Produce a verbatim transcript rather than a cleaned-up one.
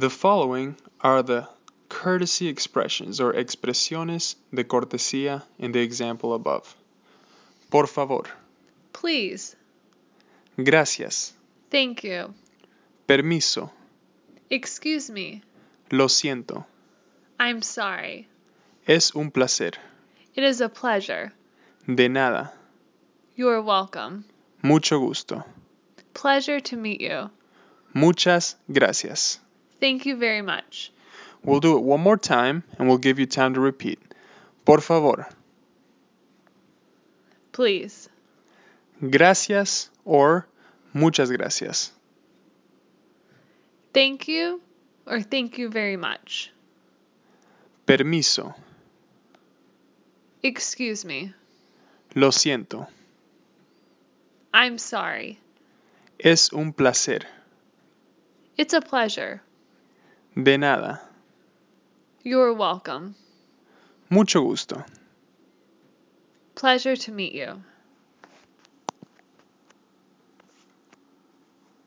The following are the courtesy expressions or expresiones de cortesía in the example above. Por favor. Please. Gracias. Thank you. Permiso. Excuse me. Lo siento. I'm sorry. Es un placer. It is a pleasure. De nada. You're welcome. Mucho gusto. Pleasure to meet you. Muchas gracias. Thank you very much. We'll do it one more time and we'll give you time to repeat. Por favor. Please. Gracias or muchas gracias. Thank you or thank you very much. Permiso. Excuse me. Lo siento. I'm sorry. Es un placer. It's a pleasure. De nada. You're welcome. Mucho gusto. Pleasure to meet you.